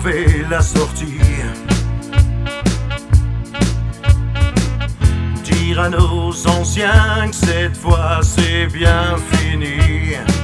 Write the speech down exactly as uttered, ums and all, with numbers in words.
trouver la sortie. Dire à nos anciens que cette fois c'est bien fini.